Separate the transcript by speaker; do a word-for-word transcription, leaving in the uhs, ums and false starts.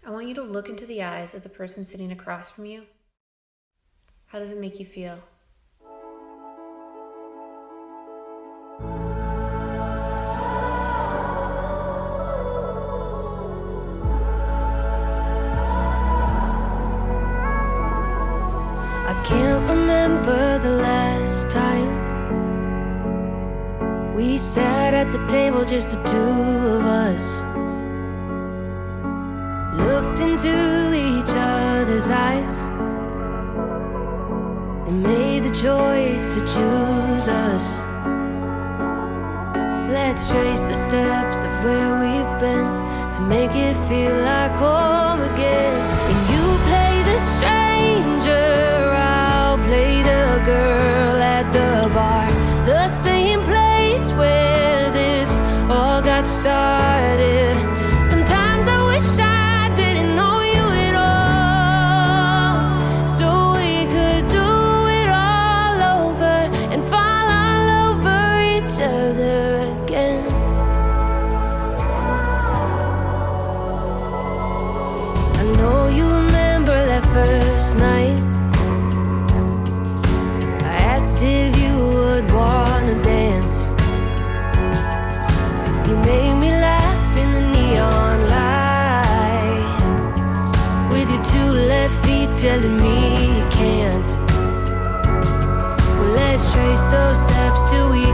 Speaker 1: I want you to look into the eyes of the person sitting across from you. How does it make you feel?
Speaker 2: I can't remember the last time we sat at the table, just the two of us, looked into each other's eyes and made the choice to choose us. Let's trace the steps of where we've been to make it feel like home again. And you play the stranger, I'll play the girl at the bar, the same place where this all got started. Sometimes I wish I didn't know you at all, so we could do it all over and fall all over each other again. I know you remember that first night. I asked if you would wanna dance. You made me laugh in the neon light, with your two left feet telling me you can't. Well, let's trace those steps till we